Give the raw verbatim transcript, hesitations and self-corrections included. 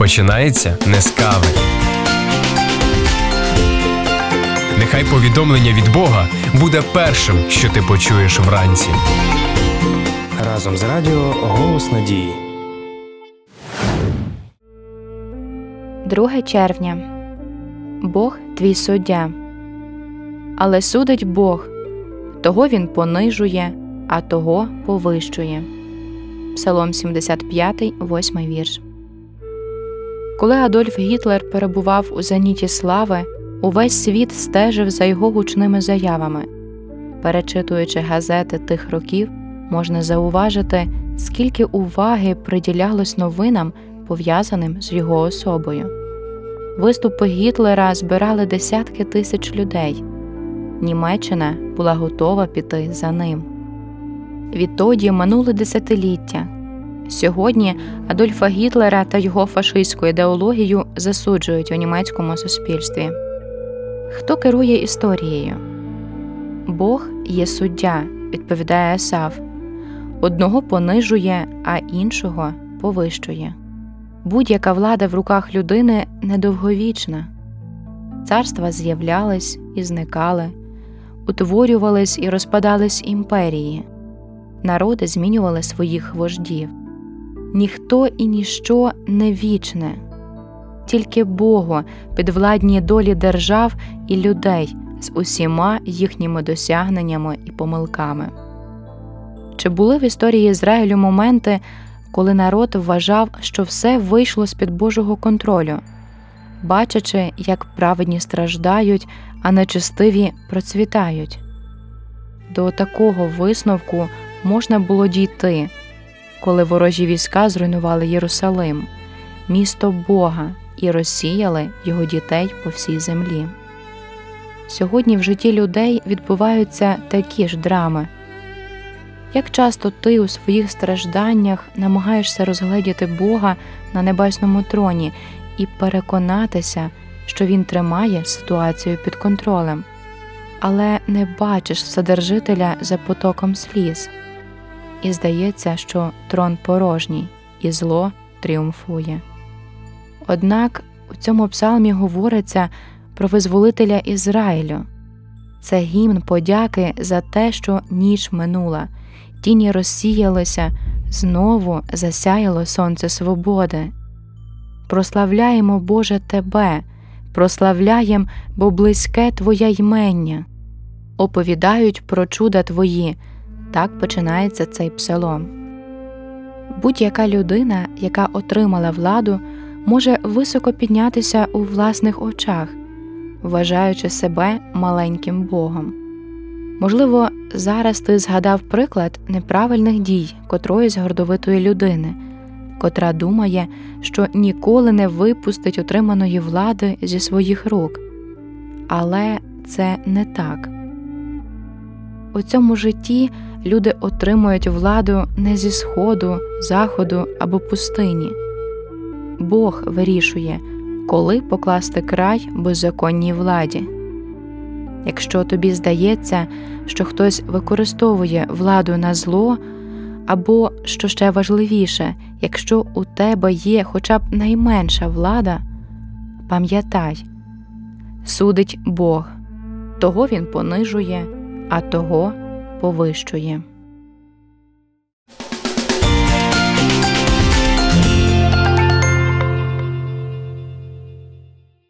починається не з кави. Нехай повідомлення від Бога буде першим, що ти почуєш вранці. Разом з радіо «Голос надії». друге червня. Бог – твій суддя. Але судить Бог. Того Він понижує, а того повищує. Псалом сімдесят п'ятий, восьмий вірш. Коли Адольф Гітлер перебував у зеніті слави, увесь світ стежив за його гучними заявами. Перечитуючи газети тих років, можна зауважити, скільки уваги приділялось новинам, пов'язаним з його особою. Виступи Гітлера збирали десятки тисяч людей. Німеччина була готова піти за ним. Відтоді минули десятиліття. Сьогодні Адольфа Гітлера та його фашистську ідеологію засуджують у німецькому суспільстві. Хто керує історією? Бог є суддя, відповідає Есав. Одного понижує, а іншого повищує. Будь-яка влада в руках людини недовговічна. Царства з'являлись і зникали, утворювались і розпадались імперії. Народи змінювали своїх вождів. Ніхто і ніщо не вічне. Тільки Богу підвладні долі держав і людей з усіма їхніми досягненнями і помилками. Чи були в історії Ізраїлю моменти, коли народ вважав, що все вийшло з-під Божого контролю, бачачи, як праведні страждають, а нечестиві процвітають? До такого висновку можна було дійти, коли ворожі війська зруйнували Єрусалим, місто Бога, і розсіяли його дітей по всій землі. Сьогодні в житті людей відбуваються такі ж драми. Як часто ти у своїх стражданнях намагаєшся розгледіти Бога на небесному троні і переконатися, що Він тримає ситуацію під контролем, але не бачиш Вседержителя за потоком сліз. І здається, що трон порожній, і зло тріумфує. Однак у цьому псалмі говориться про визволителя Ізраїлю. Це гімн подяки за те, що ніч минула, тіні розсіялися, знову засяяло сонце свободи. Прославляємо, Боже, Тебе, прославляєм, бо близьке Твоє ймення. Оповідають про чуда Твої. Так починається цей псалом. Будь-яка людина, яка отримала владу, може високо піднятися у власних очах, вважаючи себе маленьким Богом. Можливо, зараз ти згадав приклад неправильних дій котроїсь гордовитої людини, котра думає, що ніколи не випустить отриманої влади зі своїх рук. Але це не так. У цьому житті люди отримують владу не зі сходу, заходу або пустині. Бог вирішує, коли покласти край беззаконній владі. Якщо тобі здається, що хтось використовує владу на зло, або, що ще важливіше, якщо у тебе є хоча б найменша влада, пам'ятай, судить Бог, того Він понижує, а того повищує.